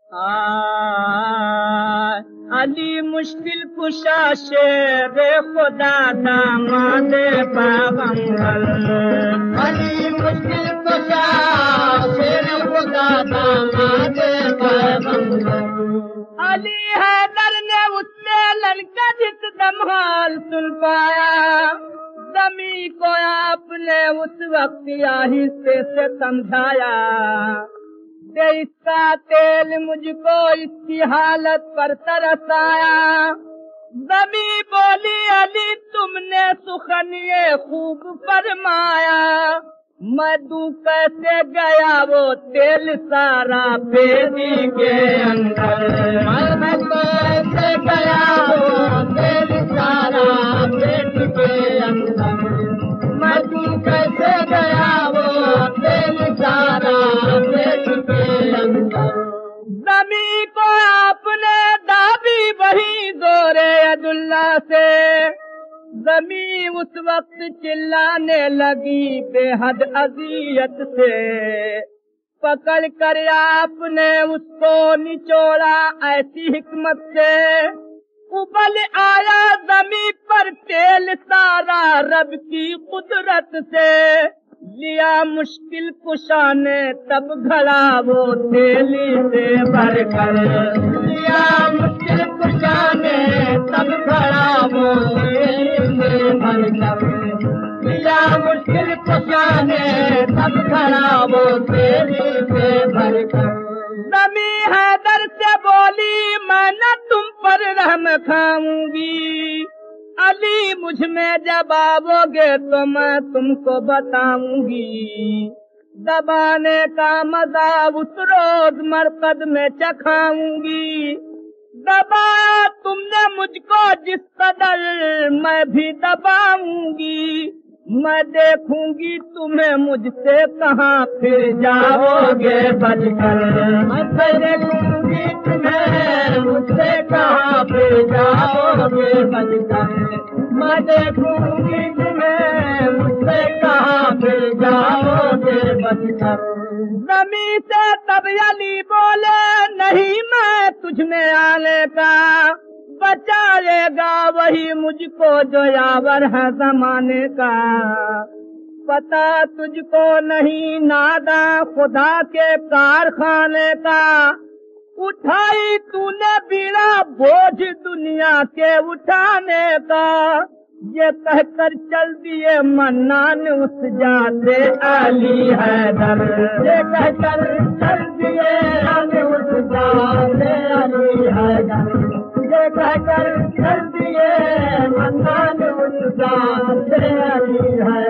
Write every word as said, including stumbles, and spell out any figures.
علی مشکل کشا شیر خدا داماد پیغمبر علی مشکل کشا شیر خدا داماد پیغمبر علی حیدر نے اس سے لڑکا جس دمحال سن پایا زمین کو آپ نے اس وقت آہستہ سے سمجھایا کہ اس کا تیل مجھ کو اس کی حالت پر ترس آیا زمین بولی علی تم نے سخن یہ خوب فرمایا میں دوں کیسے گیا وہ تیل سارا بیٹی کے اندر میں کیسے گیا وہ تیل سارا بیٹی کے اندر میں دوں کیسے گیا وہ تیل سارا بیٹی کے اندر زمین کو آپ نے دابی وہی زور عبداللہ سے زمین اس وقت چلانے لگی بے حد اذیت سے پکڑ کر آپ نے اس کو نچوڑا ایسی حکمت سے ابل آیا زمین پر تیل سارا رب کی قدرت سے لیا مشکل کشا نے تب گھڑا وہ تیلی سے بھر کر لیا مشکل کشا نے تب گھڑا وہ تیلی سے بھر کر لیا مشکل کشا نے تب گھڑا وہ تیلی سے بھر کر زمین حیدر سے بولی میں نہ تم پر رحم کھاؤں گی علی مجھ میں جب آؤ گے تو میں تم کو بتاؤں گی دبانے کا مزہ اس روز مرقد میں چکھاؤں گی دبایا تم نے مجھ کو جس قدر میں بھی دباؤں گی میں دیکھوں گی تمہیں مجھ سے کہاں پھر جاؤ گے بچ کر میں دیکھوں گی تمہیں مجھ سے کہاں پھر جاؤ گے بچ کر میں دیکھوں گی تمہیں مجھ سے کہاں پھر جاؤ گے بچ کر زمین سے تب علی بولے نہیں میں تجھ میں آنے کا بچائے گا وہی مجھ کو جو یاور ہے زمانے کا پتا تجھ کو نہیں نادا خدا کے کارخانے کا اٹھائی تو نے بیڑا بوجھ دنیا کے اٹھانے کا یہ کہہ کر چل دیے منان اس جاتے علی حیدر یہ کہہ کر چل دیے اس جاتے علی حیدر یہ کہہ کر چل دیے منان اس جاتے علی حیدر